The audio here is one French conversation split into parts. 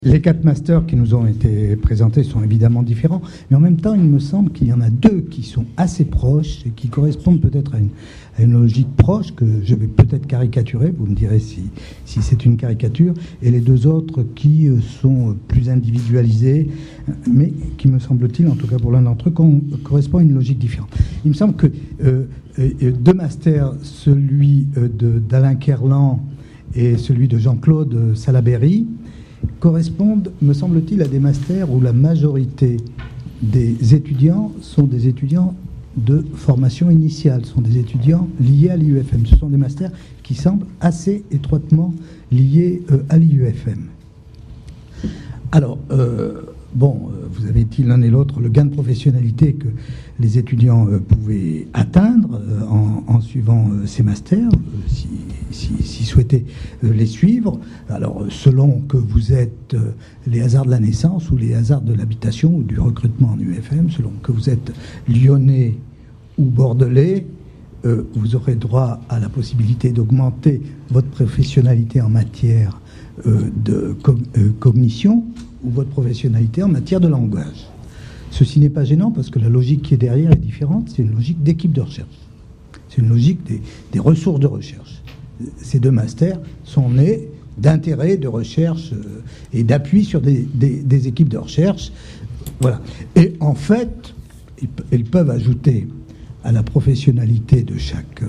Les 4 masters qui nous ont été présentés sont évidemment différents, mais en même temps, il me semble qu'il y en a 2 qui sont assez proches et qui correspondent peut-être à une logique proche que je vais peut-être caricaturer, vous me direz si c'est une caricature, et les 2 autres qui sont plus individualisés, mais qui, me semble-t-il, en tout cas pour l'un d'entre eux, correspondent à une logique différente. Il me semble que 2 masters, celui d'Alain Kerlan et celui de Jean-Claude Salaberry, correspondent, me semble-t-il, à des masters où la majorité des étudiants sont des étudiants de formation initiale, sont des étudiants liés à l'IUFM. Ce sont des masters qui semblent assez étroitement liés à l'IUFM. Alors, vous avez dit l'un et l'autre le gain de professionnalité que les étudiants pouvaient atteindre en suivant ces masters, s'ils souhaitaient les suivre. Alors, selon que vous êtes les hasards de la naissance ou les hasards de l'habitation ou du recrutement en UFM, selon que vous êtes lyonnais ou bordelais, vous aurez droit à la possibilité d'augmenter votre professionnalité en matière de cognition ou votre professionnalité en matière de langage. Ceci n'est pas gênant parce que la logique qui est derrière est différente. C'est une logique d'équipe de recherche. C'est une logique des ressources de recherche. Ces 2 masters sont nés d'intérêt de recherche et d'appui sur des équipes de recherche. Voilà. Et en fait, ils peuvent ajouter à la professionnalité de chaque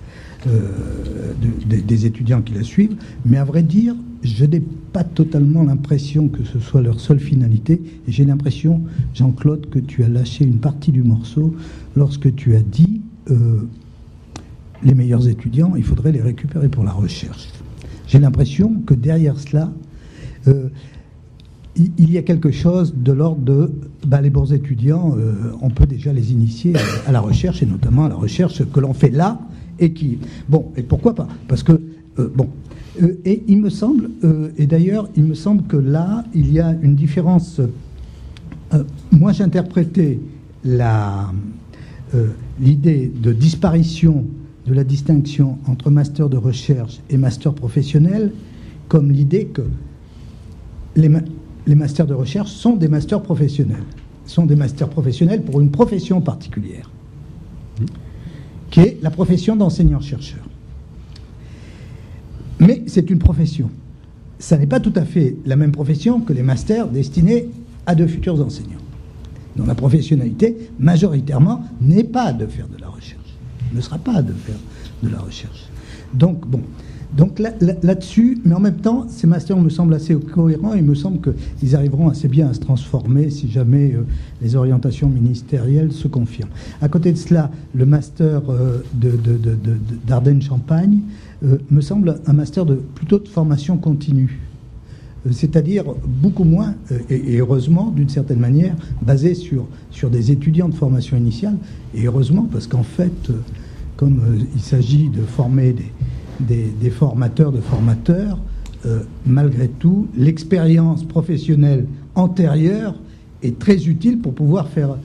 des étudiants qui la suivent, mais à vrai dire, je n'ai pas totalement l'impression que ce soit leur seule finalité, et j'ai l'impression, Jean-Claude, que tu as lâché une partie du morceau lorsque tu as dit les meilleurs étudiants, il faudrait les récupérer pour la recherche. J'ai l'impression que derrière cela, il y a quelque chose de l'ordre de les bons étudiants, on peut déjà les initier à la recherche, et notamment à la recherche que l'on fait là, et qui... Bon, et pourquoi pas? Parce que, et il me semble, et d'ailleurs, il me semble que là, il y a une différence. Moi, j'interprétais l'idée de disparition de la distinction entre master de recherche et master professionnel comme l'idée que les masters de recherche sont des masters professionnels. Sont des masters professionnels pour une profession particulière, qui est la profession d'enseignant-chercheur. Mais c'est une profession. Ça n'est pas tout à fait la même profession que les masters destinés à de futurs enseignants, dont la professionnalité, majoritairement, n'est pas de faire de la recherche, ne sera pas de faire de la recherche. Donc, là-dessus, mais en même temps, ces masters me semblent assez cohérents, et il me semble qu'ils arriveront assez bien à se transformer si jamais les orientations ministérielles se confirment. À côté de cela, le master d'Ardennes-Champagne me semble un master plutôt de formation continue, c'est-à-dire beaucoup moins, et heureusement, d'une certaine manière, basé sur des étudiants de formation initiale, et heureusement, parce qu'en fait, comme il s'agit de former des formateurs de formateurs, malgré tout, l'expérience professionnelle antérieure est très utile pour pouvoir faire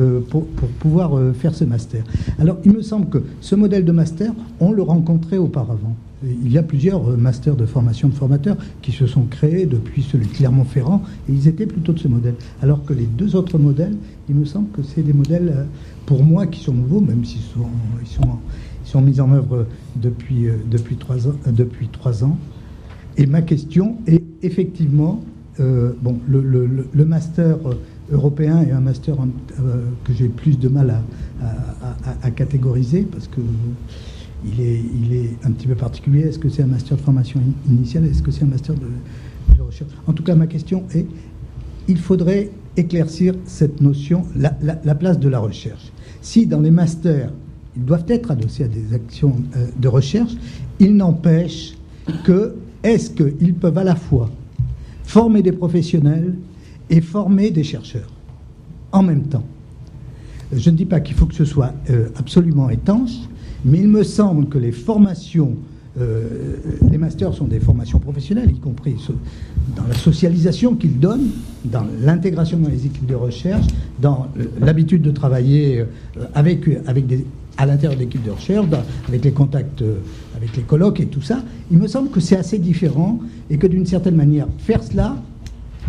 ce master. Alors, il me semble que ce modèle de master, on le rencontrait auparavant. Il y a plusieurs masters de formation de formateurs qui se sont créés depuis celui de Clermont-Ferrand, et ils étaient plutôt de ce modèle. Alors que les 2 autres modèles, il me semble que c'est des modèles, pour moi, qui sont nouveaux, même s'ils sont mis en œuvre depuis 3 ans. Et ma question est effectivement, le master européen est un master que j'ai plus de mal à catégoriser, parce que il est un petit peu particulier. Est-ce que c'est un master de formation initiale? Est-ce que c'est un master de recherche? En tout cas, ma question est, il faudrait éclaircir cette notion, la place de la recherche. Si dans les masters, ils doivent être adossés à des actions de recherche, il n'empêche que, est-ce qu'ils peuvent à la fois former des professionnels et former des chercheurs en même temps? Je ne dis pas qu'il faut que ce soit absolument étanche, mais il me semble que les formations, les masters sont des formations professionnelles, y compris dans la socialisation qu'ils donnent, dans l'intégration dans les équipes de recherche, dans l'habitude de travailler à l'intérieur de l'équipe de recherche, avec les contacts, avec les colloques et tout ça. Il me semble que c'est assez différent, et que d'une certaine manière, faire cela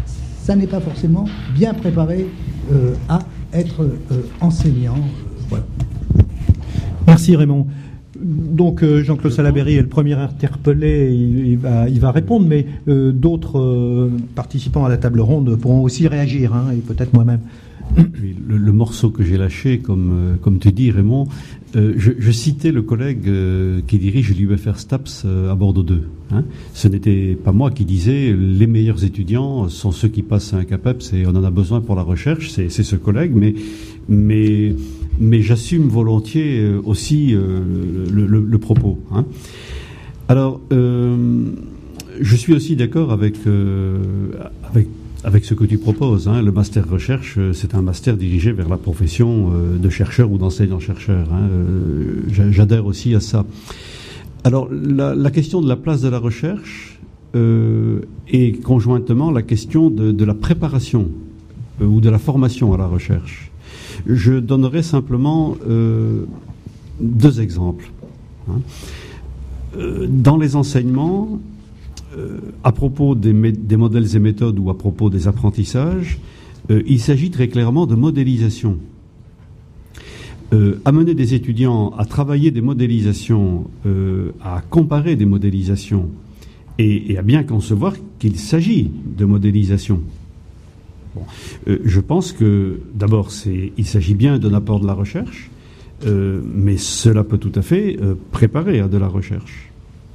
ça n'est pas forcément bien préparé à être enseignant. Voilà. Merci Raymond. Donc Jean-Claude Salaberry est le premier interpellé, il va répondre, mais d'autres participants à la table ronde pourront aussi réagir, hein, et peut-être moi-même. Oui, le morceau que j'ai lâché, comme tu dis Raymond, je citais le collègue qui dirige l'UFR STAPS à Bordeaux 2. Hein. Ce n'était pas moi qui disais les meilleurs étudiants sont ceux qui passent un CAPEPS et on en a besoin pour la recherche, c'est ce collègue, mais j'assume volontiers aussi le propos. Hein. Alors, je suis aussi d'accord avec ce que tu proposes. Hein. Le master recherche, c'est un master dirigé vers la profession de chercheur ou d'enseignant-chercheur. Hein. J'adhère aussi à ça. Alors, la question de la place de la recherche et conjointement la question de la préparation ou de la formation à la recherche. Je donnerai simplement 2 exemples. Hein. Dans les enseignements, à propos des modèles et méthodes ou à propos des apprentissages, il s'agit très clairement de modélisation. Amener des étudiants à travailler des modélisations, à comparer des modélisations et à bien concevoir qu'il s'agit de modélisation. Bon. Je pense que, d'abord, il s'agit bien d'un apport de la recherche, mais cela peut tout à fait préparer à de la recherche.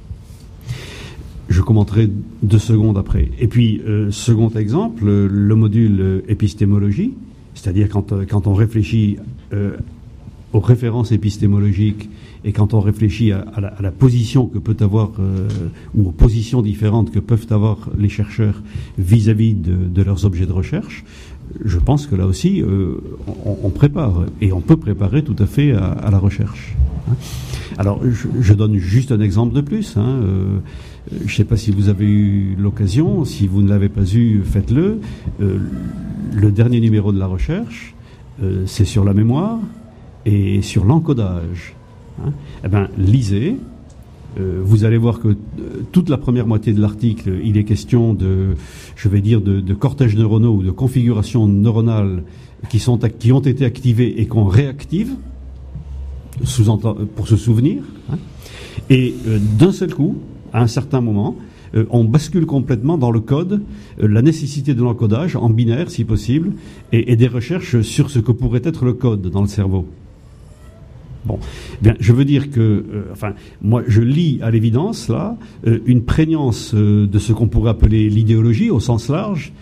Je commenterai 2 secondes après. Et puis, second exemple, le module épistémologie, c'est-à-dire quand on réfléchit aux références épistémologiques et quand on réfléchit à la position que peut avoir, ou aux positions différentes que peuvent avoir les chercheurs vis-à-vis de leurs objets de recherche, je pense que là aussi, on prépare, et on peut préparer tout à fait à la recherche. Hein. Alors, je donne juste un exemple de plus. Hein. Je ne sais pas si vous avez eu l'occasion, si vous ne l'avez pas eu, faites-le. Le dernier numéro de la recherche, c'est sur la mémoire et sur l'encodage. Hein. Eh bien, lisez. Vous allez voir que toute la première moitié de l'article, il est question de cortèges neuronaux ou de configurations neuronales qui ont été activées et qu'on réactive, pour se souvenir. Hein. Et d'un seul coup, à un certain moment, on bascule complètement dans le code, la nécessité de l'encodage en binaire, si possible, et des recherches sur ce que pourrait être le code dans le cerveau. Bon, bien, je veux dire que, moi, je lis à l'évidence là une prégnance de ce qu'on pourrait appeler l'idéologie au sens large,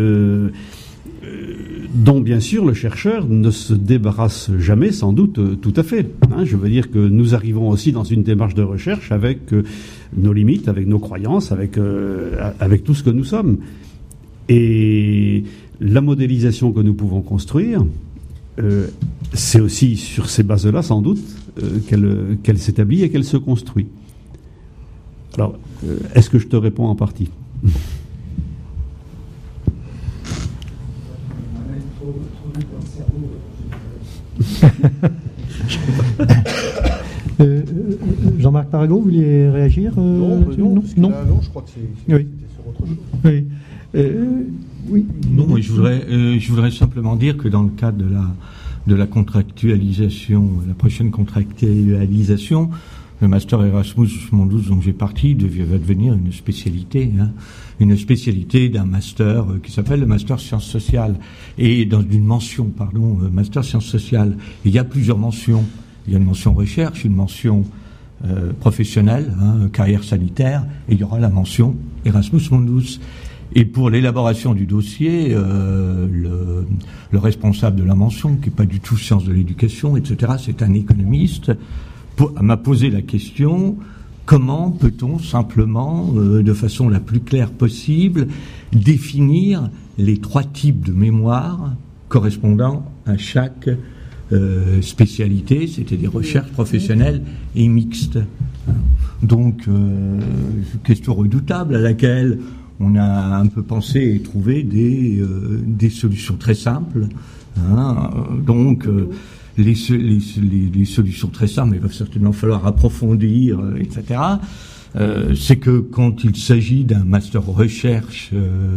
dont bien sûr le chercheur ne se débarrasse jamais, sans doute, tout à fait. Hein, je veux dire que nous arrivons aussi dans une démarche de recherche avec nos limites, avec nos croyances, avec tout ce que nous sommes. Et la modélisation que nous pouvons construire, c'est aussi sur ces bases-là, sans doute, qu'elle s'établit et qu'elle se construit. Alors, est-ce que je te réponds en partie ? Jean-Marc Parago, vous vouliez réagir non, je crois que c'est oui. sur autre chose. Oui. Oui. Non, je voudrais simplement dire que dans le cadre de la contractualisation, la prochaine contractualisation, le master Erasmus Mundus dont j'ai parti va devenir une spécialité, hein, une spécialité d'un master qui s'appelle le master sciences sociales, et dans une mention, master sciences sociales. Il y a plusieurs mentions. Il y a une mention recherche, une mention professionnelle, hein, carrière sanitaire, et il y aura la mention Erasmus Mundus. Et pour l'élaboration du dossier, le responsable de la mention, qui n'est pas du tout sciences de l'éducation, etc., c'est un économiste, m'a posé la question: comment peut-on simplement, de façon la plus claire possible, définir les 3 types de mémoire correspondant à chaque spécialité, c'était des recherches professionnelles et mixtes. Donc, question redoutable à laquelle on a un peu pensé et trouvé des solutions très simples. Hein. Donc, les solutions très simples, il va certainement falloir approfondir, etc. c'est que quand il s'agit d'un master recherche,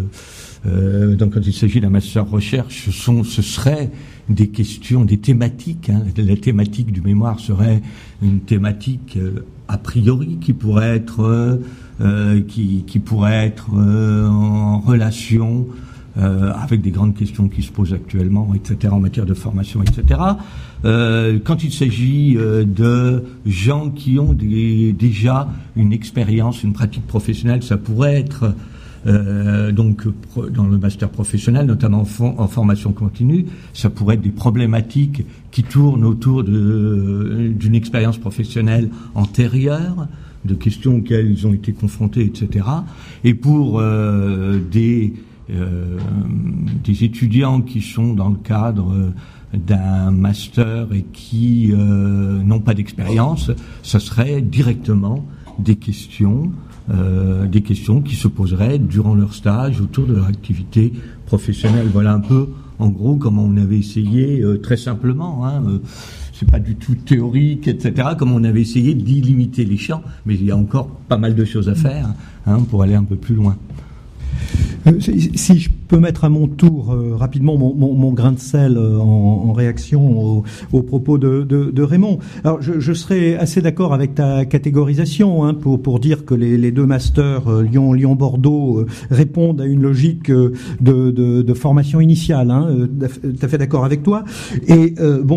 ce serait des questions, des thématiques. La thématique du mémoire serait une thématique a priori qui pourrait être en relation avec des grandes questions qui se posent actuellement, etc., en matière de formation, etc. Quand il s'agit de gens qui ont déjà une expérience, une pratique professionnelle, ça pourrait être donc dans le master professionnel, notamment en formation continue, ça pourrait être des problématiques qui tournent autour d'une expérience professionnelle antérieure, de questions auxquelles ils ont été confrontés, etc. Et pour des étudiants qui sont dans le cadre d'un master et qui n'ont pas d'expérience, ça serait directement des questions qui se poseraient durant leur stage autour de leur activité professionnelle. Voilà un peu, en gros, comment on avait essayé, très simplement, c'est pas du tout théorique, etc., comme on avait essayé d'y limiter les champs, mais il y a encore pas mal de choses à faire pour aller un peu plus loin. Si je peux mettre à mon tour rapidement mon grain de sel en réaction aux propos de Raymond. Alors je serais assez d'accord avec ta catégorisation pour dire que les deux masters Lyon-Bordeaux répondent à une logique de formation initiale. Tout à fait d'accord avec toi. Et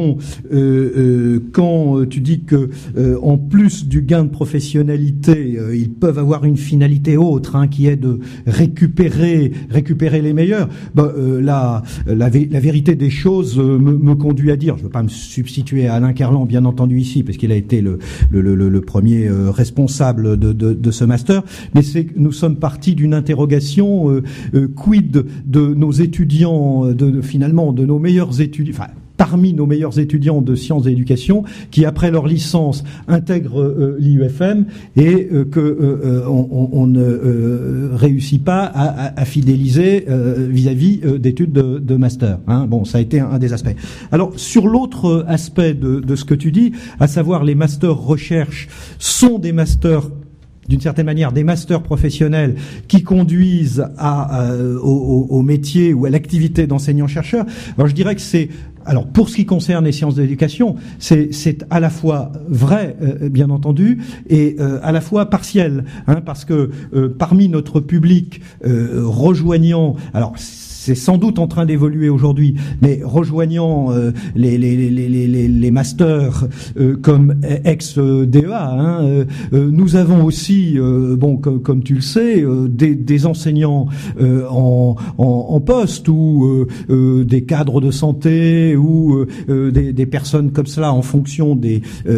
quand tu dis que en plus du gain de professionnalité, ils peuvent avoir une finalité autre, qui est de récupérer les meilleurs. La vérité des choses me conduit à dire, je ne veux pas me substituer à Alain Kerlan, bien entendu ici, parce qu'il a été le premier responsable de ce master, mais c'est que nous sommes partis d'une interrogation quid de nos étudiants, de nos meilleurs étudiants, parmi nos meilleurs étudiants de sciences de l'éducation qui, après leur licence, intègrent l'IUFM et on ne réussit pas à fidéliser vis-à-vis d'études de master. Ça a été un des aspects. Alors, sur l'autre aspect de ce que tu dis, à savoir les masters recherche sont des masters d'une certaine manière, des masters professionnels qui conduisent au métier ou à l'activité d'enseignant-chercheur. Alors, je dirais que alors, pour ce qui concerne les sciences de l'éducation, c'est à la fois vrai, bien entendu, et à la fois partiel, parce que parmi notre public rejoignant, alors c'est sans doute en train d'évoluer aujourd'hui, mais rejoignant les masters comme ex-DEA, nous avons aussi, comme tu le sais, des enseignants en poste ou des cadres de santé ou des personnes comme cela en fonction des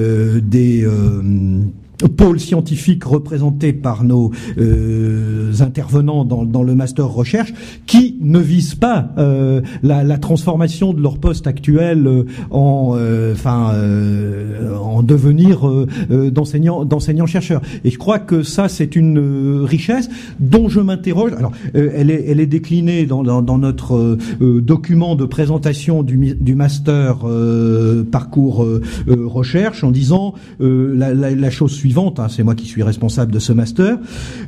pôles scientifiques représentés par nos intervenants dans le master recherche, qui ne visent pas la transformation de leur poste actuel en devenir d'enseignants-chercheurs. Et je crois que ça, c'est une richesse dont je m'interroge. Alors, elle est déclinée dans notre document de présentation du master parcours recherche, en disant la chose suivante. C'est moi qui suis responsable de ce master.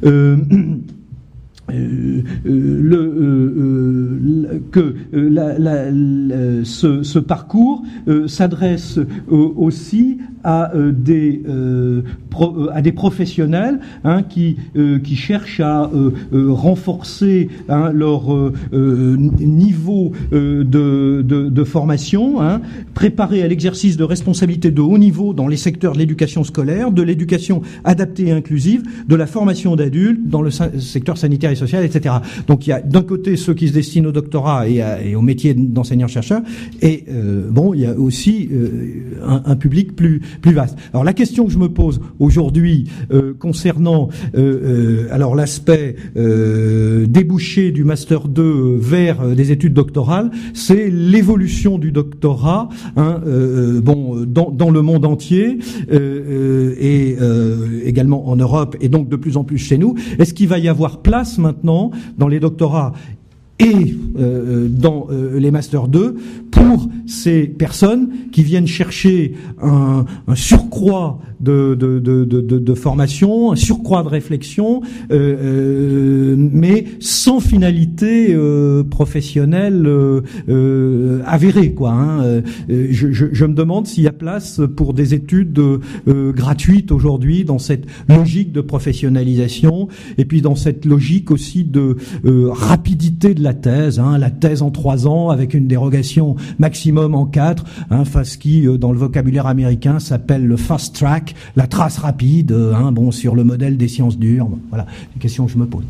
Ce parcours s'adresse aussi à des professionnels qui cherchent à renforcer leur niveau de formation, préparer à l'exercice de responsabilités de haut niveau dans les secteurs de l'éducation scolaire, de l'éducation adaptée et inclusive, de la formation d'adultes dans le secteur sanitaire et social, etc. Donc il y a d'un côté ceux qui se destinent au doctorat et au métier d'enseignant-chercheur, et il y a aussi un public plus vaste. Alors la question que je me pose aujourd'hui concernant alors l'aspect débouché du master 2 vers des études doctorales, c'est l'évolution du doctorat dans le monde entier et également en Europe et donc de plus en plus chez nous. Est-ce qu'il va y avoir place maintenant dans les doctorats et dans les Master 2 pour ces personnes qui viennent chercher un surcroît de formation, un surcroît de réflexion, mais sans finalité professionnelle avérée, quoi. Hein. Je me demande s'il y a place pour des études gratuites aujourd'hui dans cette logique de professionnalisation et puis dans cette logique aussi de rapidité de la thèse, hein, la thèse en 3 ans avec une dérogation maximum en 4, hein, ce qui dans le vocabulaire américain s'appelle le fast track, la trace rapide, hein, bon, sur le modèle des sciences dures. Bon, voilà les questions que je me pose.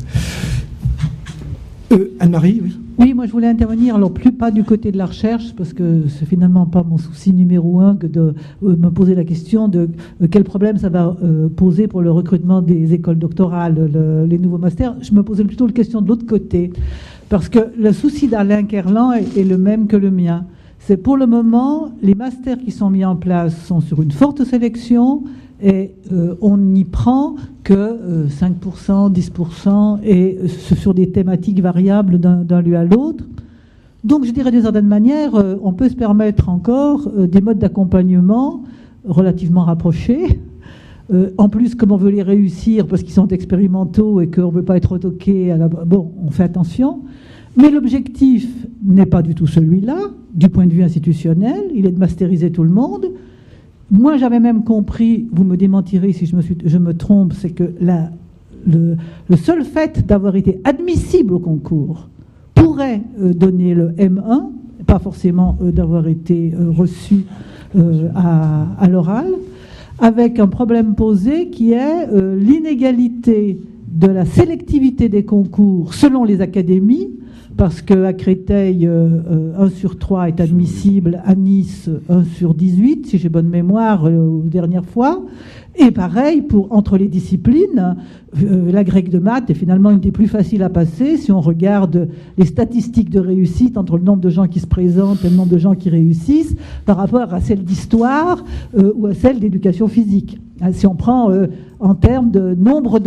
Anne-Marie, oui. Oui, moi je voulais intervenir, alors pas du côté de la recherche, parce que c'est finalement pas mon souci numéro 1 que de me poser la question de quel problème ça va poser pour le recrutement des écoles doctorales, les nouveaux masters. Je me posais plutôt la question de l'autre côté, parce que le souci d'Alain Kerlan est le même que le mien. C'est pour le moment, les masters qui sont mis en place sont sur une forte sélection, et on n'y prend que 5%, 10%, et sur des thématiques variables d'un lieu à l'autre. Donc je dirais d'une certaine manière, on peut se permettre encore des modes d'accompagnement relativement rapprochés. En plus, comme on veut les réussir parce qu'ils sont expérimentaux et qu'on ne veut pas être retoqué, bon, on fait attention. Mais l'objectif n'est pas du tout celui-là, du point de vue institutionnel, il est de masteriser tout le monde. Moi, j'avais même compris, vous me démentirez si je me trompe, c'est que le seul fait d'avoir été admissible au concours pourrait donner le M1, pas forcément d'avoir été reçu à l'oral, avec un problème posé qui est l'inégalité de la sélectivité des concours selon les académies, parce qu'à Créteil, 1 sur 3 est admissible, à Nice, 1 sur 18, si j'ai bonne mémoire, aux dernières fois. Et pareil, entre les disciplines, la grecque de maths est finalement une des plus faciles à passer si on regarde les statistiques de réussite entre le nombre de gens qui se présentent et le nombre de gens qui réussissent par rapport à celle d'histoire ou à celle d'éducation physique. Si on prend en termes de nombre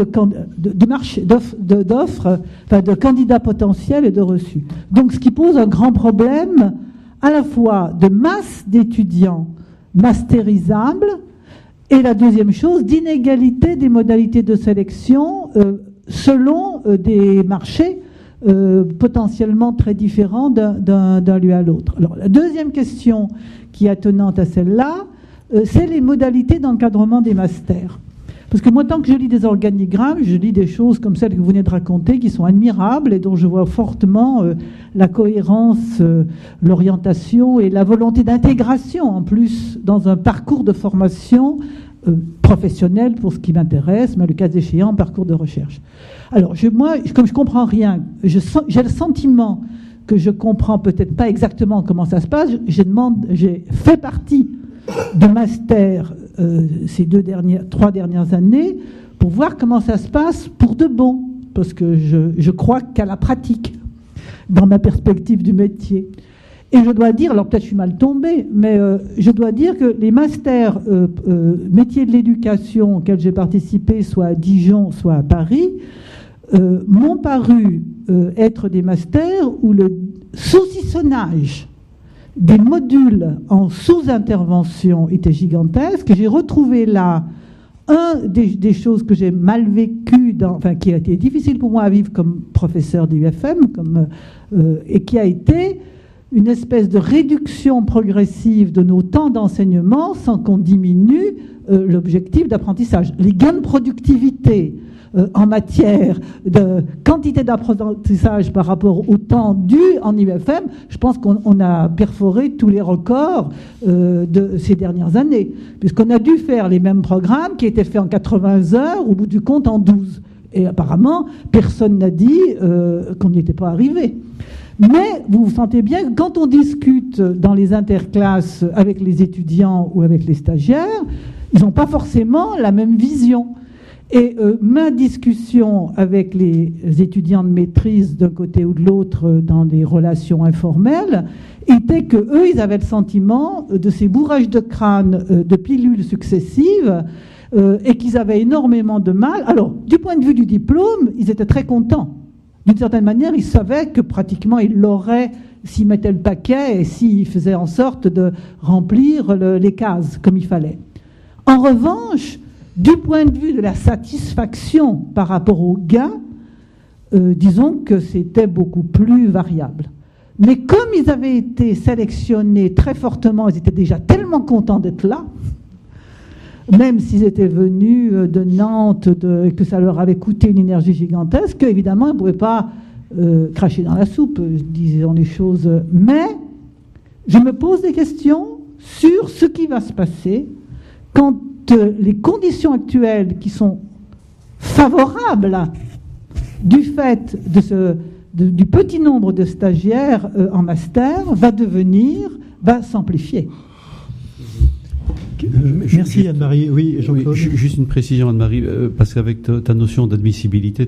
d'offres, enfin de candidats potentiels et de reçus. Donc ce qui pose un grand problème à la fois de masse d'étudiants masterisables et la deuxième chose, d'inégalité des modalités de sélection selon des marchés potentiellement très différents d'un lieu à l'autre. Alors la deuxième question qui est attenante à celle-là, c'est les modalités d'encadrement des masters. Parce que moi, tant que je lis des organigrammes, je lis des choses comme celles que vous venez de raconter, qui sont admirables et dont je vois fortement la cohérence, l'orientation et la volonté d'intégration, en plus, dans un parcours de formation professionnel pour ce qui m'intéresse, mais le cas échéant, parcours de recherche. Alors, moi, comme je ne comprends rien, j'ai le sentiment que je ne comprends peut-être pas exactement comment ça se passe. J'ai fait partie de master ces 3 dernières années pour voir comment ça se passe pour de bon, parce que je crois qu'à la pratique, dans ma perspective du métier. Et je dois dire, alors peut-être je suis mal tombée, mais je dois dire que les masters métiers de l'éducation auxquels j'ai participé, soit à Dijon, soit à Paris, m'ont paru être des masters où le saucissonnage des modules en sous-intervention était gigantesque. J'ai retrouvé là des choses que j'ai mal vécues, qui a été difficile pour moi à vivre comme professeur d'UFM, et qui a été une espèce de réduction progressive de nos temps d'enseignement sans qu'on diminue l'objectif d'apprentissage. Les gains de productivité en matière de quantité d'apprentissage par rapport au temps dû en IUFM, je pense qu'on a perforé tous les records de ces dernières années, puisqu'on a dû faire les mêmes programmes qui étaient faits en 80 heures, au bout du compte en 12. Et apparemment, personne n'a dit qu'on n'y était pas arrivé. Mais vous vous sentez bien que quand on discute dans les interclasses avec les étudiants ou avec les stagiaires, ils n'ont pas forcément la même vision. Et ma discussion avec les étudiants de maîtrise d'un côté ou de l'autre dans des relations informelles était qu'eux, ils avaient le sentiment de ces bourrages de crâne de pilules successives et qu'ils avaient énormément de mal. Alors, du point de vue du diplôme, ils étaient très contents. D'une certaine manière, ils savaient que pratiquement ils l'auraient s'il mettait le paquet et s'il faisait en sorte de remplir les cases comme il fallait. En revanche, du point de vue de la satisfaction par rapport aux gains, disons que c'était beaucoup plus variable. Mais comme ils avaient été sélectionnés très fortement, ils étaient déjà tellement contents d'être là, même s'ils étaient venus de Nantes, que ça leur avait coûté une énergie gigantesque, évidemment, ils ne pouvaient pas cracher dans la soupe, disons les choses. Mais je me pose des questions sur ce qui va se passer quand les conditions actuelles qui sont favorables du fait du petit nombre de stagiaires en master va s'amplifier. Merci Anne-Marie. Oui, Jean-Claude. Juste une précision, Anne-Marie, parce qu'avec ta notion d'admissibilité,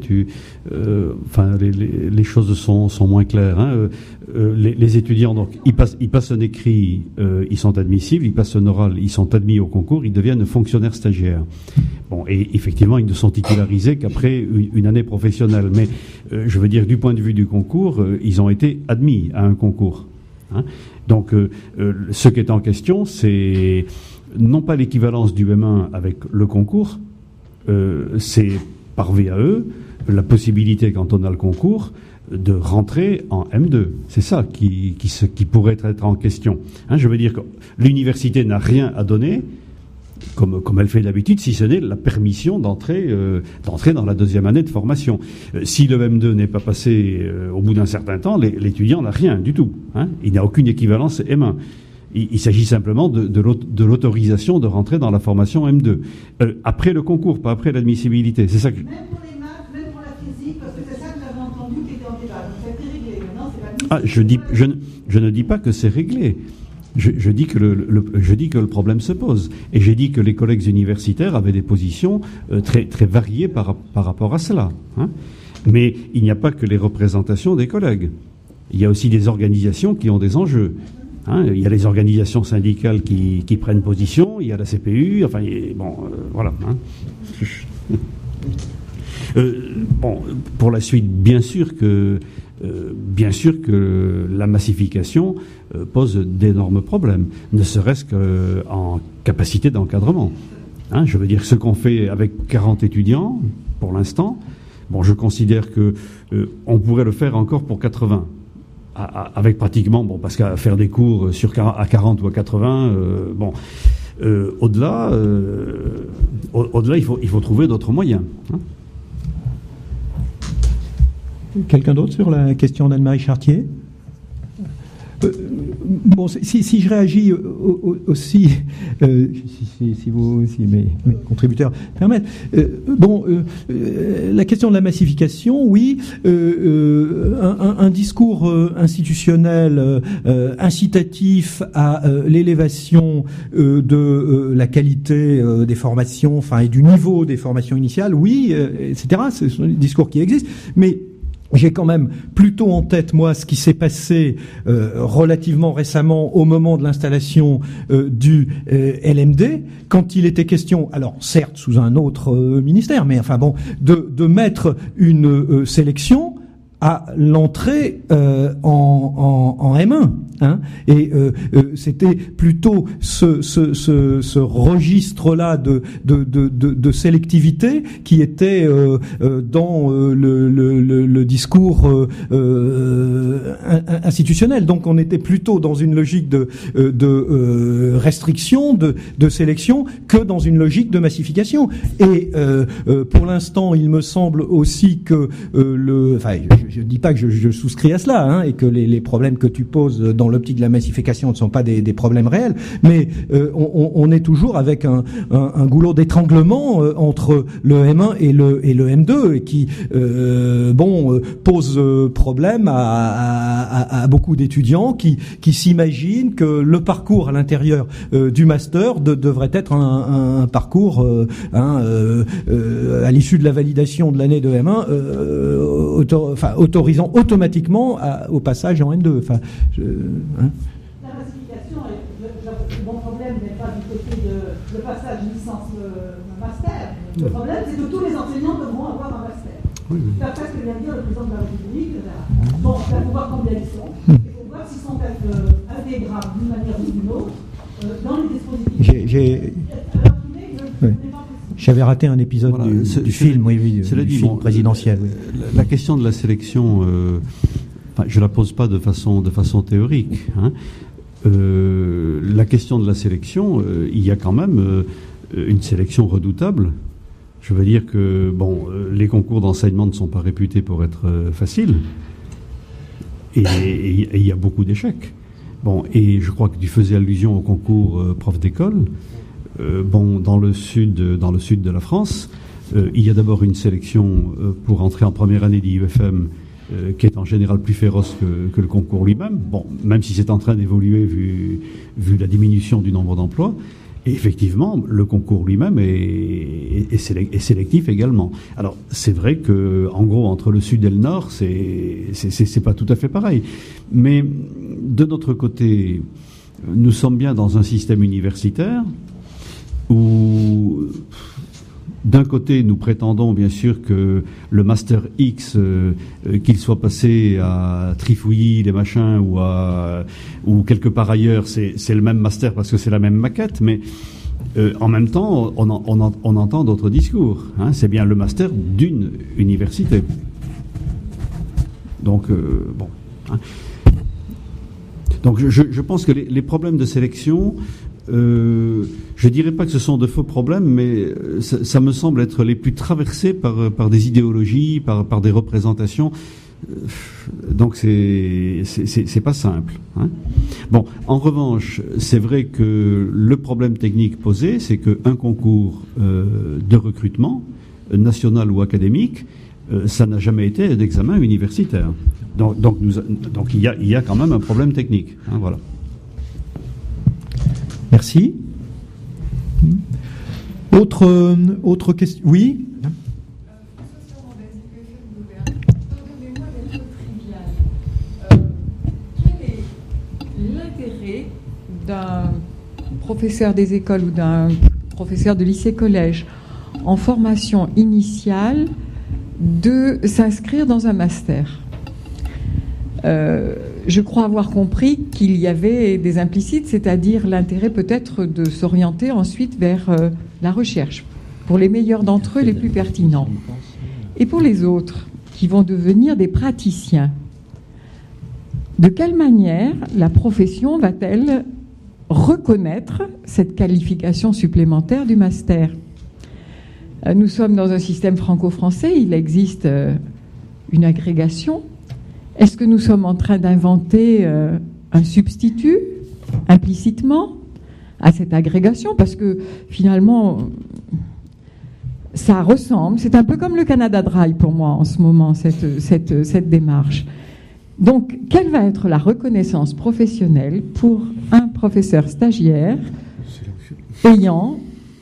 les choses sont moins claires. Hein. Les étudiants, donc, ils passent un écrit, ils sont admissibles, ils passent un oral, ils sont admis au concours, ils deviennent fonctionnaires stagiaires. Bon, et effectivement, ils ne sont titularisés qu'après une année professionnelle. Mais je veux dire, du point de vue du concours, ils ont été admis à un concours. Hein. Donc, ce qui est en question, c'est non pas l'équivalence du M1 avec le concours, c'est par VAE la possibilité, quand on a le concours, de rentrer en M2. C'est ça qui pourrait être en question. Hein, je veux dire que l'université n'a rien à donner, comme elle fait d'habitude, si ce n'est la permission d'entrer dans la deuxième année de formation. Si le M2 n'est pas passé au bout d'un certain temps, l'étudiant n'a rien du tout. Hein, il n'a aucune équivalence M1. Il s'agit simplement de l'autorisation de rentrer dans la formation M2. Après le concours, pas après l'admissibilité. C'est ça que... Même pour les maths, même pour la physique, parce que c'est ça que j'avais entendu qui était en débat. Donc c'était réglé. Maintenant, c'est l'admissibilité. Je ne dis pas que c'est réglé. Je dis que le problème se pose. Et j'ai dit que les collègues universitaires avaient des positions très, très variées par rapport à cela. Hein. Mais il n'y a pas que les représentations des collègues. Il y a aussi des organisations qui ont des enjeux. Hein, il y a les organisations syndicales qui prennent position, il y a la CPU, enfin, voilà. Hein. Pour la suite, bien sûr que la massification pose d'énormes problèmes, ne serait-ce qu'en capacité d'encadrement. Hein, je veux dire, ce qu'on fait avec 40 étudiants, pour l'instant, je considère que on pourrait le faire encore pour 80. Avec pratiquement, parce qu'à faire des cours à 40 ou à 80, au-delà, il faut trouver d'autres moyens. Hein. Quelqu'un d'autre sur la question d'Anne-Marie Chartier ? Si je réagis aussi, si mes contributeurs permettent, la question de la massification, oui, un discours institutionnel incitatif à l'élévation de la qualité des formations, et du niveau des formations initiales, oui, etc. Ce sont des discours qui existent, mais j'ai quand même plutôt en tête, moi, ce qui s'est passé relativement récemment au moment de l'installation du LMD, quand il était question, alors certes sous un autre ministère, mais de mettre une sélection à l'entrée en M1. Hein, et c'était plutôt ce registre-là de sélectivité qui était dans le discours institutionnel. Donc on était plutôt dans une logique de restriction, de sélection, que dans une logique de massification. Et pour l'instant, il me semble aussi que je dis pas que je souscris à cela, hein, et que les problèmes que tu poses dans l'optique de la massification ne sont pas des problèmes réels, mais on est toujours avec un goulot d'étranglement entre le M1 et le M2, et qui pose problème à beaucoup d'étudiants qui s'imaginent que le parcours à l'intérieur du master devrait être un parcours à l'issue de la validation de l'année de M1 autorisant automatiquement au passage en M2. La massification, mon problème n'est pas du côté de passage licence-master. Le problème, c'est que tous les enseignants devront avoir un master. C'est après ce que vient de dire le président de la République. Bon, il faut voir combien ils sont. Il faut voir intégrable d'une manière ou d'une autre dans les dispositifs. J'avais raté un épisode voilà, du film, du film présidentiel. La question de la sélection, je la pose pas de façon théorique. Hein. La question de la sélection, il y a quand même une sélection redoutable. Je veux dire que les concours d'enseignement ne sont pas réputés pour être faciles, et il y a beaucoup d'échecs. Et je crois que tu faisais allusion au concours prof d'école. Dans le sud de la France, il y a d'abord une sélection pour entrer en première année d'IUFM qui est en général plus féroce que le concours lui-même. Même si c'est en train d'évoluer vu la diminution du nombre d'emplois. Et effectivement, le concours lui-même est sélectif également. Alors, c'est vrai que, en gros, entre le sud et le nord, c'est pas tout à fait pareil. Mais de notre côté, nous sommes bien dans un système universitaire où, d'un côté, nous prétendons bien sûr que le Master X, qu'il soit passé à Trifouilly, les machins, ou quelque part ailleurs, c'est le même master parce que c'est la même maquette, mais en même temps, on entend d'autres discours. Hein, c'est bien le master d'une université. Donc, hein. Donc, je pense que les problèmes de sélection... je dirais pas que ce sont de faux problèmes, mais ça me semble être les plus traversés par des idéologies, par des représentations. Donc c'est pas simple. Hein. En revanche, c'est vrai que le problème technique posé, c'est qu'un concours de recrutement, national ou académique, ça n'a jamais été d'examen universitaire. Donc il y a quand même un problème technique. Hein, voilà. Merci. Autre question. Oui. Pardonnez-moi d'être trivial. Quel est l'intérêt d'un professeur des écoles ou d'un professeur de lycée-collège en formation initiale de s'inscrire dans un master ? Je crois avoir compris qu'il y avait des implicites, c'est-à-dire l'intérêt peut-être de s'orienter ensuite vers la recherche, pour les meilleurs d'entre eux, les plus pertinents. Et pour les autres, qui vont devenir des praticiens, de quelle manière la profession va-t-elle reconnaître cette qualification supplémentaire du master ? Nous sommes dans un système franco-français, il existe une agrégation. Est-ce que nous sommes en train d'inventer un substitut, implicitement, à cette agrégation ? Parce que, finalement, ça ressemble. C'est un peu comme le Canada Dry, pour moi, en ce moment, cette démarche. Donc, quelle va être la reconnaissance professionnelle pour un professeur stagiaire ayant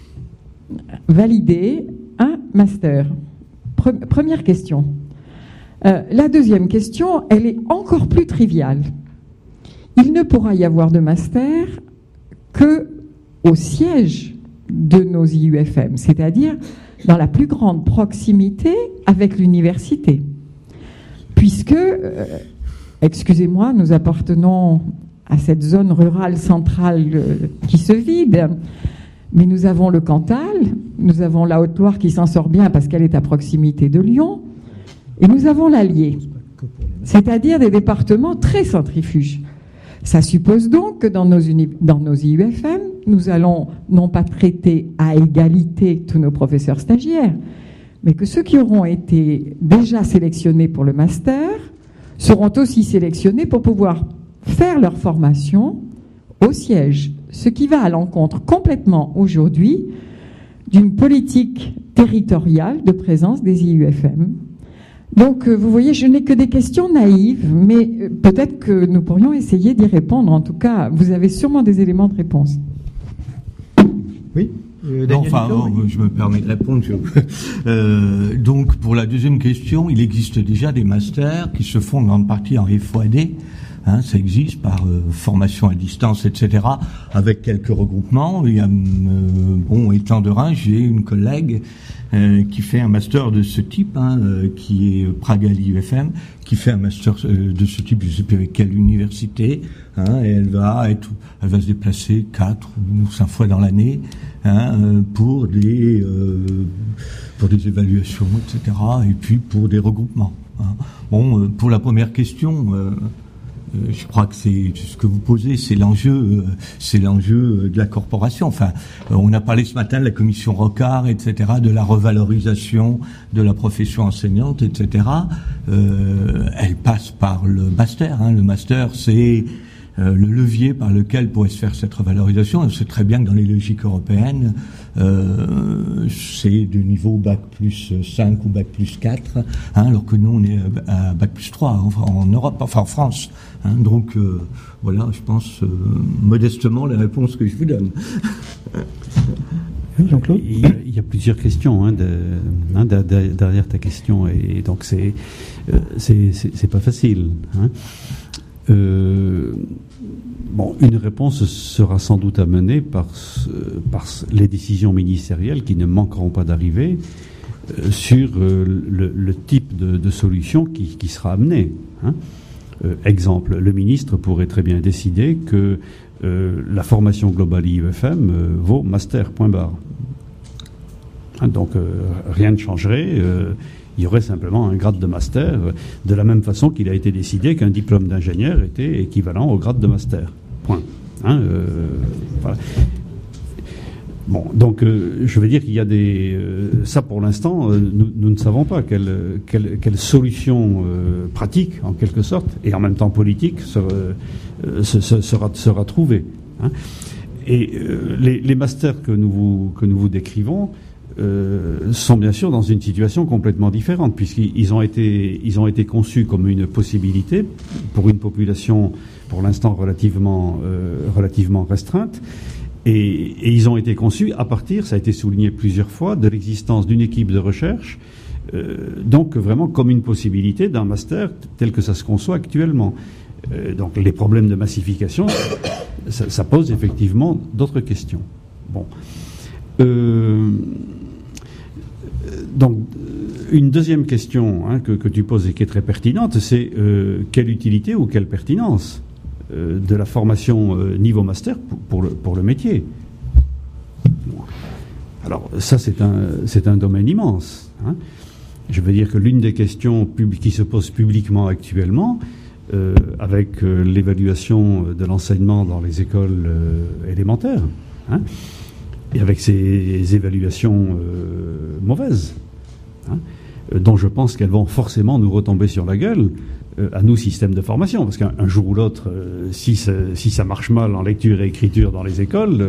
validé un master ? Première question. La deuxième question, elle est encore plus triviale. Il ne pourra y avoir de master que au siège de nos IUFM, c'est-à-dire dans la plus grande proximité avec l'université. Puisque, excusez-moi, nous appartenons à cette zone rurale centrale qui se vide, mais nous avons le Cantal, nous avons la Haute-Loire qui s'en sort bien parce qu'elle est à proximité de Lyon, et nous avons l'Allier, c'est-à-dire des départements très centrifuges. Ça suppose donc que dans nos IUFM, nous allons non pas traiter à égalité tous nos professeurs stagiaires, mais que ceux qui auront été déjà sélectionnés pour le master seront aussi sélectionnés pour pouvoir faire leur formation au siège, ce qui va à l'encontre complètement aujourd'hui d'une politique territoriale de présence des IUFM. Donc, vous voyez, je n'ai que des questions naïves, mais peut-être que nous pourrions essayer d'y répondre. En tout cas, vous avez sûrement des éléments de réponse. Oui. Je me permets de répondre. Donc, pour la deuxième question, il existe déjà des masters qui se font en grande partie en FOAD, Ça existe par formation à distance, etc., avec quelques regroupements. Il y a, étant de Reims, j'ai une collègue qui fait un master de ce type, qui est Pragali UFM, qui fait un master de ce type, je ne sais plus avec quelle université, et elle va se déplacer 4 ou 5 fois dans l'année, pour des évaluations, etc., et puis pour des regroupements. Pour la première question, je crois que c'est ce que vous posez, c'est l'enjeu de la corporation. Enfin, on a parlé ce matin de la commission Rocard, etc., de la revalorisation de la profession enseignante, etc. Elle passe par le master. Le master, c'est le levier par lequel pourrait se faire cette revalorisation. On sait très bien que dans les logiques européennes, c'est de niveau bac plus 5 ou bac plus 4, alors que nous on est à bac plus 3 en Europe, enfin en France. Donc voilà, je pense modestement la réponse que je vous donne. Oui, Jean-Claude. Il y a plusieurs questions derrière ta question, et donc c'est pas facile. Une réponse sera sans doute amenée par les décisions ministérielles qui ne manqueront pas d'arriver sur le type de solution qui sera amenée. Exemple, le ministre pourrait très bien décider que la formation globale IUFM vaut master, point barre. Donc rien ne changerait. Il y aurait simplement un grade de master, de la même façon qu'il a été décidé qu'un diplôme d'ingénieur était équivalent au grade de master. Point. Voilà. Bon, donc je veux dire qu'il y a ça pour l'instant, nous ne savons pas quelle solution pratique, en quelque sorte, et en même temps politique, sera trouvée. Et les masters que nous vous décrivons sont bien sûr dans une situation complètement différente, puisqu'ils ont été conçus comme une possibilité pour une population pour l'instant relativement restreinte, et ils ont été conçus à partir, ça a été souligné plusieurs fois, de l'existence d'une équipe de recherche, donc vraiment comme une possibilité d'un master tel que ça se conçoit actuellement. Donc les problèmes de massification, ça pose effectivement d'autres questions. Bon. Donc, une deuxième question que tu poses et qui est très pertinente, c'est quelle utilité ou quelle pertinence de la formation niveau master pour le métier. Alors, ça, c'est un domaine immense. Je veux dire que l'une des questions qui se posent publiquement actuellement, avec l'évaluation de l'enseignement dans les écoles élémentaires, et avec ces évaluations mauvaises, dont je pense qu'elles vont forcément nous retomber sur la gueule, à nous, système de formation, parce qu'un jour ou l'autre, si ça marche mal en lecture et écriture dans les écoles,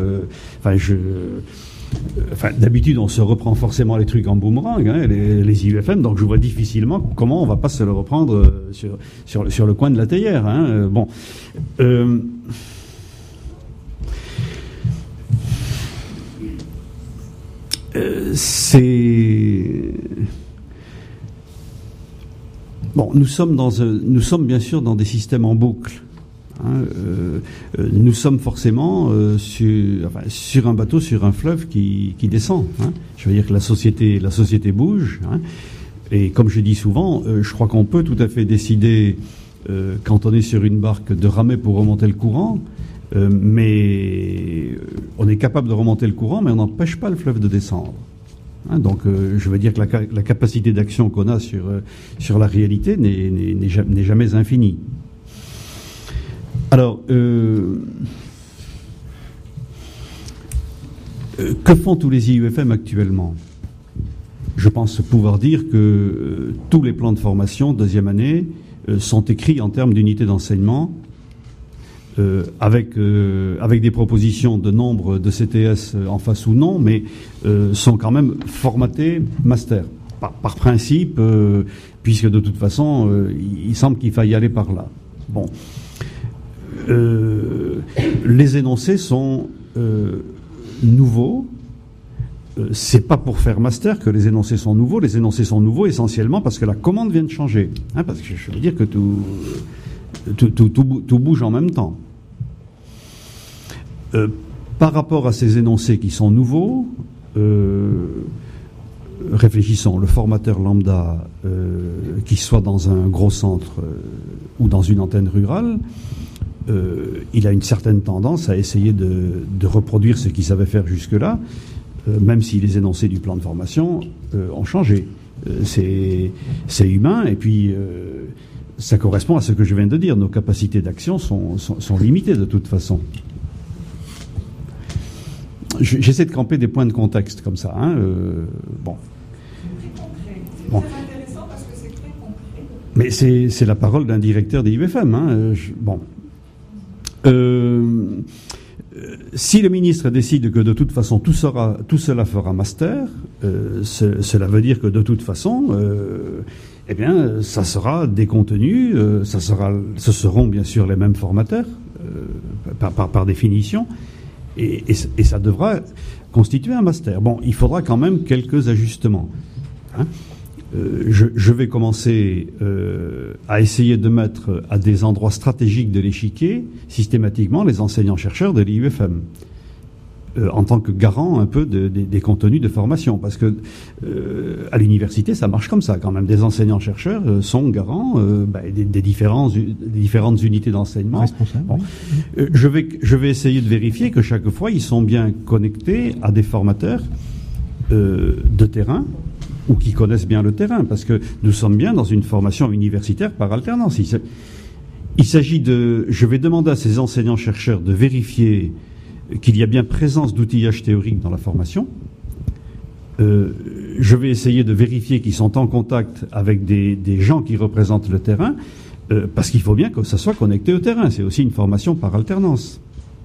d'habitude, on se reprend forcément les trucs en boomerang, les IUFM, donc je vois difficilement comment on va pas se le reprendre sur le coin de la théière. Bon. Nous sommes bien sûr dans des systèmes en boucle. Nous sommes forcément sur un bateau, sur un fleuve qui descend. Je veux dire que la société bouge. Et comme je dis souvent, je crois qu'on peut tout à fait décider, quand on est sur une barque, de ramer pour remonter le courant. Mais on est capable de remonter le courant, mais on n'empêche pas le fleuve de descendre. Donc, je veux dire que la capacité d'action qu'on a sur la réalité n'est jamais infinie. Alors, que font tous les IUFM actuellement ? Je pense pouvoir dire que tous les plans de formation deuxième année sont écrits en termes d'unités d'enseignement, avec des propositions de nombre de CTS en face ou non, mais sont quand même formatés master, par principe, puisque de toute façon, il semble qu'il faille y aller par là. Bon. Les énoncés sont nouveaux. C'est pas pour faire master que les énoncés sont nouveaux. Les énoncés sont nouveaux essentiellement parce que la commande vient de changer. Parce que je veux dire que tout bouge en même temps. Par rapport à ces énoncés qui sont nouveaux, réfléchissons, le formateur lambda, qui soit dans un gros centre ou dans une antenne rurale, il a une certaine tendance à essayer de reproduire ce qu'il savait faire jusque-là, même si les énoncés du plan de formation ont changé. C'est humain, et puis ça correspond à ce que je viens de dire. Nos capacités d'action sont limitées de toute façon. J'essaie de camper des points de contexte comme ça. Bon. C'est intéressant parce que c'est très concret. Mais c'est la parole d'un directeur des IUFM. Bon. Si le ministre décide que de toute façon tout cela fera master, cela veut dire que de toute façon, eh bien, ça sera des contenus, ce seront bien sûr les mêmes formateurs, par définition, et ça devra constituer un master. Bon, il faudra quand même quelques ajustements. Je vais commencer à essayer de mettre à des endroits stratégiques de l'échiquier systématiquement les enseignants-chercheurs de l'IUFM en tant que garant un peu des contenus de formation, parce que à l'université ça marche comme ça quand même. Des enseignants-chercheurs sont garants des différentes unités d'enseignement. Responsables. Bon. Je vais essayer de vérifier que chaque fois ils sont bien connectés à des formateurs de terrain, ou qui connaissent bien le terrain, parce que nous sommes bien dans une formation universitaire par alternance. Il s'agit je vais demander à ces enseignants-chercheurs de vérifier qu'il y a bien présence d'outillage théorique dans la formation. Je vais essayer de vérifier qu'ils sont en contact avec des gens qui représentent le terrain, parce qu'il faut bien que ça soit connecté au terrain. C'est aussi une formation par alternance.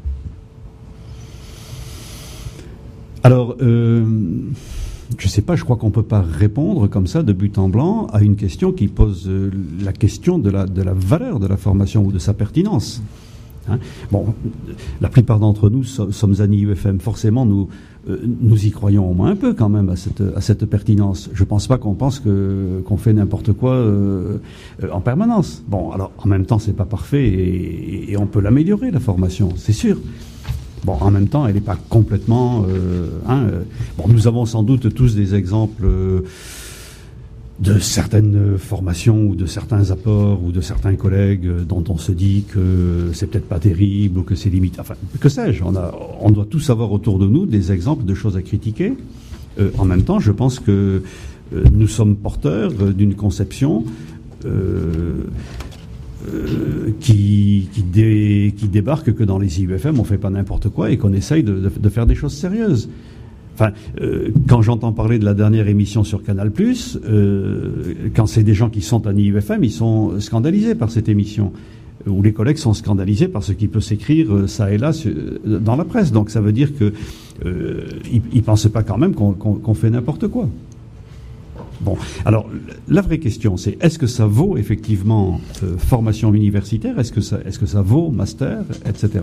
Alors, je ne sais pas, je crois qu'on ne peut pas répondre comme ça de but en blanc à une question qui pose la question de la valeur de la formation ou de sa pertinence. Bon, la plupart d'entre nous sommes à l'IUFM. Forcément, nous y croyons au moins un peu quand même à cette pertinence. Je ne pense pas qu'on pense qu'on fait n'importe quoi en permanence. Bon, alors en même temps, c'est pas parfait et on peut l'améliorer, la formation, c'est sûr. Bon, en même temps, elle n'est pas complètement... Bon, nous avons sans doute tous des exemples de certaines formations ou de certains apports ou de certains collègues dont on se dit que c'est peut-être pas terrible ou que c'est limite. Enfin, que sais-je, on doit tous avoir autour de nous des exemples de choses à critiquer. En même temps, je pense que nous sommes porteurs d'une conception qui débarque que dans les IUFM on fait pas n'importe quoi et qu'on essaye de faire des choses sérieuses. Enfin, quand j'entends parler de la dernière émission sur Canal+, quand c'est des gens qui sont à l'IUFM, ils sont scandalisés par cette émission, ou les collègues sont scandalisés par ce qui peut s'écrire ça et là dans la presse. Donc ça veut dire que ils pensent pas quand même qu'on fait n'importe quoi. Bon, alors la vraie question, c'est est-ce que ça vaut effectivement formation universitaire, est-ce que ça vaut master, etc.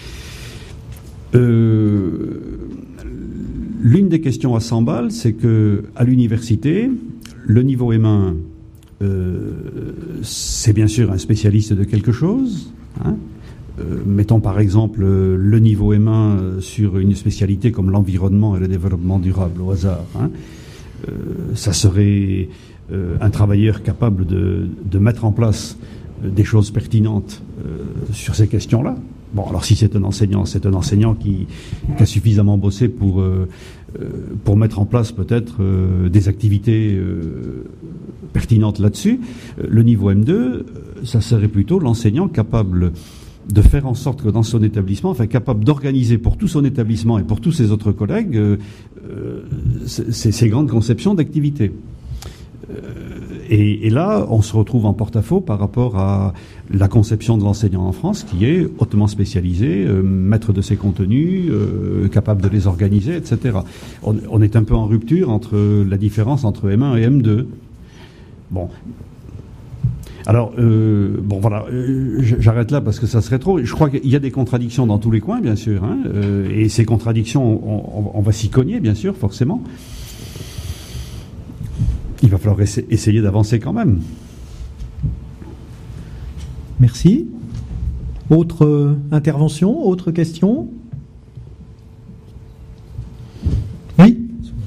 L'une des questions à 100 balles, c'est que à l'université, le niveau M1, c'est bien sûr un spécialiste de quelque chose. Mettons par exemple le niveau M1 sur une spécialité comme l'environnement et le développement durable au hasard. Ça serait un travailleur capable de mettre en place des choses pertinentes sur ces questions-là. Bon, alors si c'est un enseignant qui a suffisamment bossé pour mettre en place peut-être des activités pertinentes là-dessus. Le niveau M2, ça serait plutôt l'enseignant capable de faire en sorte que dans son établissement, enfin capable d'organiser pour tout son établissement et pour tous ses autres collègues ces grandes conceptions d'activités. Et là, on se retrouve en porte-à-faux par rapport à la conception de l'enseignant en France, qui est hautement spécialisé, maître de ses contenus, capable de les organiser, etc. On est un peu en rupture entre la différence entre M1 et M2. Bon. Alors, bon, voilà, j'arrête là parce que ça serait trop. Je crois qu'il y a des contradictions dans tous les coins, bien sûr, et ces contradictions, on va s'y cogner, bien sûr, forcément. Il va falloir essayer d'avancer quand même. Merci. Autre intervention, autre question? Oui.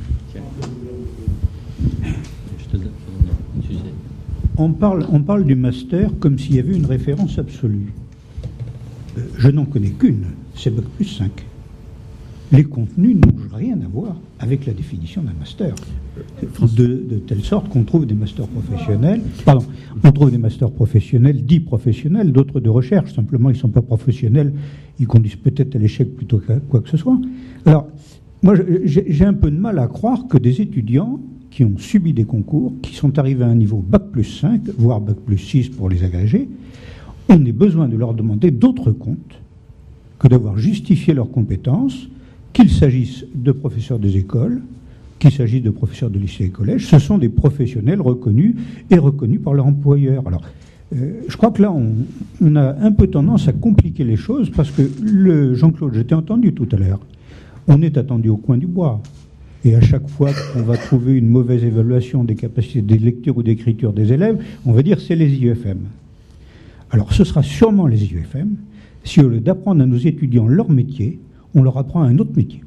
On parle du master comme s'il y avait une référence absolue. Je n'en connais qu'une, c'est Bac plus 5. Les contenus n'ont rien à voir avec la définition d'un master. De telle sorte qu'on trouve des masters professionnels, on trouve des masters professionnels, dits professionnels, d'autres de recherche. Simplement, ils ne sont pas professionnels, ils conduisent peut-être à l'échec plutôt qu'à quoi que ce soit. Alors, moi, j'ai un peu de mal à croire que des étudiants qui ont subi des concours, qui sont arrivés à un niveau Bac plus 5, voire Bac plus 6 pour les agrégés, on ait besoin de leur demander d'autres comptes que d'avoir justifié leurs compétences, qu'il s'agisse de professeurs des écoles, qu'il s'agisse de professeurs de lycée et collège. Ce sont des professionnels reconnus et reconnus par leur employeur. Alors, je crois que là, on a un peu tendance à compliquer les choses parce que Jean-Claude, je t'ai entendu tout à l'heure, on est attendu au coin du bois. Et à chaque fois qu'on va trouver une mauvaise évaluation des capacités de lecture ou d'écriture des élèves, on va dire c'est les IUFM. Alors ce sera sûrement les IUFM si au lieu d'apprendre à nos étudiants leur métier, on leur apprend un autre métier.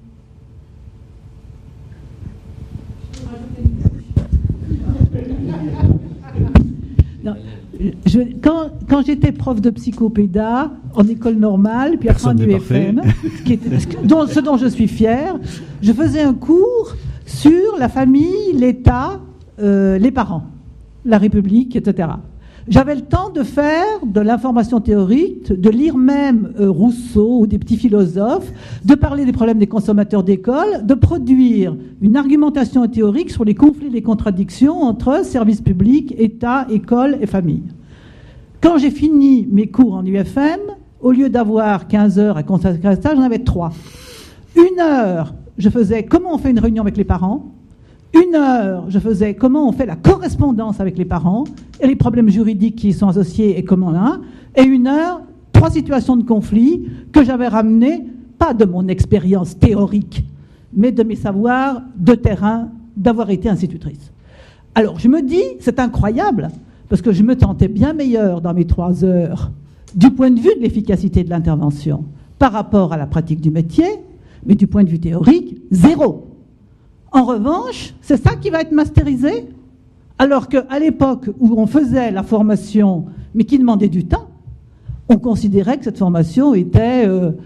Non, quand j'étais prof de psychopéda en école normale, puis après en UFM, ce dont je suis fière, je faisais un cours sur la famille, l'État, les parents, la République, etc. J'avais le temps de faire de l'information théorique, de lire même Rousseau ou des petits philosophes, de parler des problèmes des consommateurs d'école, de produire une argumentation théorique sur les conflits et les contradictions entre services publics, État, école et famille. Quand j'ai fini mes cours en UFM, au lieu d'avoir 15 heures à consacrer à ça, j'en avais 3. 1 heure, je faisais comment on fait une réunion avec les parents. 1 heure, je faisais comment on fait la correspondance avec les parents et les problèmes juridiques qui y sont associés et comment là. Et 1 heure, 3 situations de conflit que j'avais ramenées, pas de mon expérience théorique, mais de mes savoirs de terrain, d'avoir été institutrice. Alors je me dis, c'est incroyable, parce que je me sentais bien meilleure dans mes 3 heures du point de vue de l'efficacité de l'intervention par rapport à la pratique du métier, mais du point de vue théorique, 0. En revanche, c'est ça qui va être masterisé, alors qu'à l'époque où on faisait la formation, mais qui demandait du temps, on considérait que cette formation était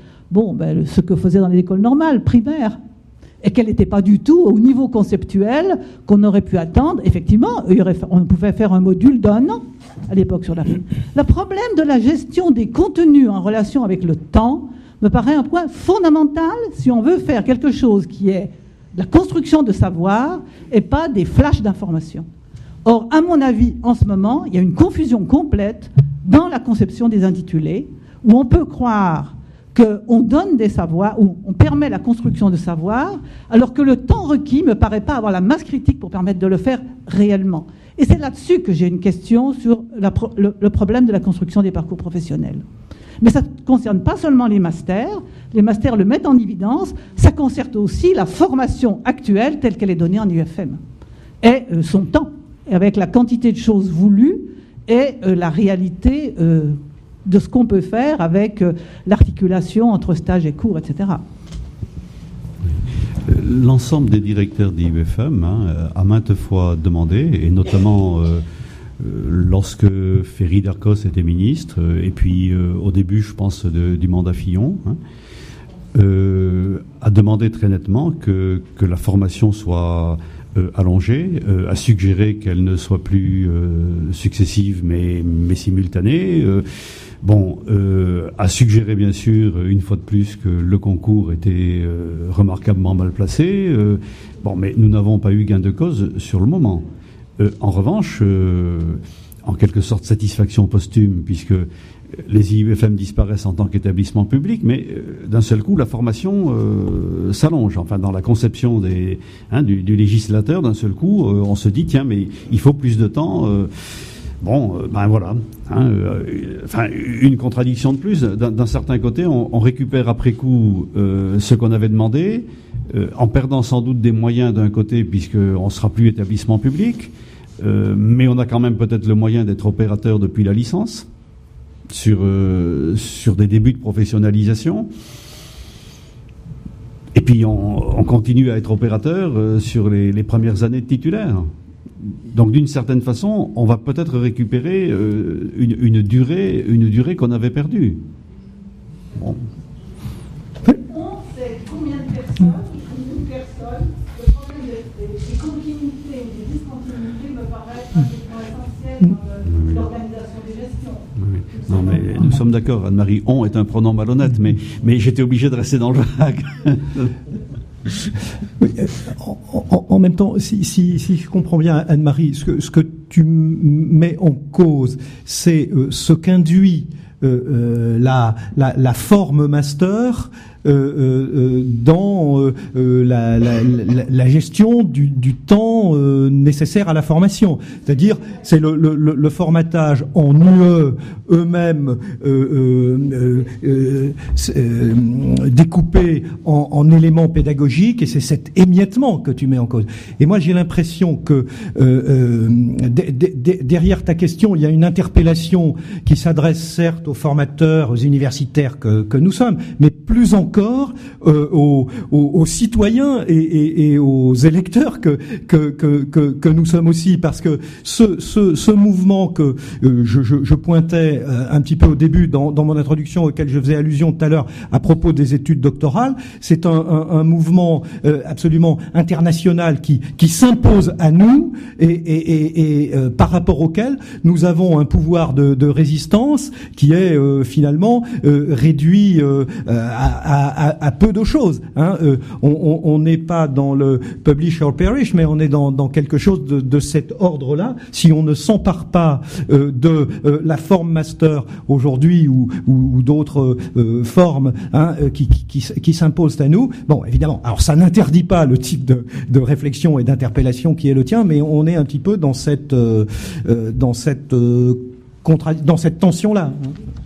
ce que faisait dans les écoles normales, primaires, et qu'elle n'était pas du tout au niveau conceptuel qu'on aurait pu attendre. Effectivement, on pouvait faire un module d'1 an à l'époque sur la fin. Le problème de la gestion des contenus en relation avec le temps me paraît un point fondamental si on veut faire quelque chose qui est la construction de savoir et pas des flashs d'informations. Or, à mon avis, en ce moment, il y a une confusion complète dans la conception des intitulés, où on peut croire qu'on donne des savoirs, où on permet la construction de savoirs, alors que le temps requis ne me paraît pas avoir la masse critique pour permettre de le faire réellement. Et c'est là-dessus que j'ai une question sur le problème de la construction des parcours professionnels. Mais ça ne concerne pas seulement les masters le mettent en évidence, ça concerne aussi la formation actuelle telle qu'elle est donnée en UFM, et son temps, et avec la quantité de choses voulues, et la réalité de ce qu'on peut faire avec l'articulation entre stage et cours, etc. L'ensemble des directeurs d'IUFM a maintes fois demandé, et notamment lorsque Ferry Darcos était ministre, et puis au début, je pense, du mandat Fillon, a demandé très nettement que la formation soit allongée, a suggéré qu'elle ne soit plus successive mais simultanée, a suggéré bien sûr une fois de plus que le concours était remarquablement mal placé, mais nous n'avons pas eu gain de cause sur le moment. En revanche, en quelque sorte satisfaction posthume, puisque les IUFM disparaissent en tant qu'établissement public, mais d'un seul coup, la formation s'allonge. Enfin, dans la conception du législateur, d'un seul coup, on se dit, tiens, mais il faut plus de temps. Voilà. Une contradiction de plus. D'un certain côté, on récupère après coup ce qu'on avait demandé, en perdant sans doute des moyens d'un côté, puisqu'on ne sera plus établissement public, mais on a quand même peut-être le moyen d'être opérateur depuis la licence. sur des débuts de professionnalisation. Et puis on continue à être opérateur sur les premières années de titulaire. Donc d'une certaine façon, on va peut-être récupérer une durée qu'on avait perdue. Bon. On sait combien de personnes, une personne, le problème des continuités ou des discontinuités me paraît un des points essentiels dans l'organisation des gestions. Oui. Non, mais nous sommes d'accord, Anne-Marie. On est un pronom malhonnête, mais j'étais obligé de rester dans le vague. Oui, en même temps, si je comprends bien, Anne-Marie, ce que tu mets en cause, c'est ce qu'induit la forme master dans la gestion du temps nécessaire à la formation. C'est-à-dire, c'est le formatage en UE eux-mêmes découpé en éléments pédagogiques, et c'est cet émiettement que tu mets en cause. Et moi, j'ai l'impression que derrière ta question, il y a une interpellation qui s'adresse certes aux formateurs, aux universitaires que nous sommes, mais plus encore aux citoyens et aux électeurs que nous sommes aussi, parce que ce mouvement que je pointais un petit peu au début dans mon introduction, auquel je faisais allusion tout à l'heure à propos des études doctorales, c'est un mouvement absolument international qui s'impose à nous et par rapport auquel nous avons un pouvoir de résistance qui est finalement réduit à peu de choses. Hein. On n'est pas dans le publish or perish, mais on est dans quelque chose de cet ordre-là. Si on ne s'empare pas de la forme master aujourd'hui ou d'autres formes qui s'imposent à nous, bon, évidemment, alors ça n'interdit pas le type de réflexion et d'interpellation qui est le tien, mais on est un petit peu dans cette tension-là.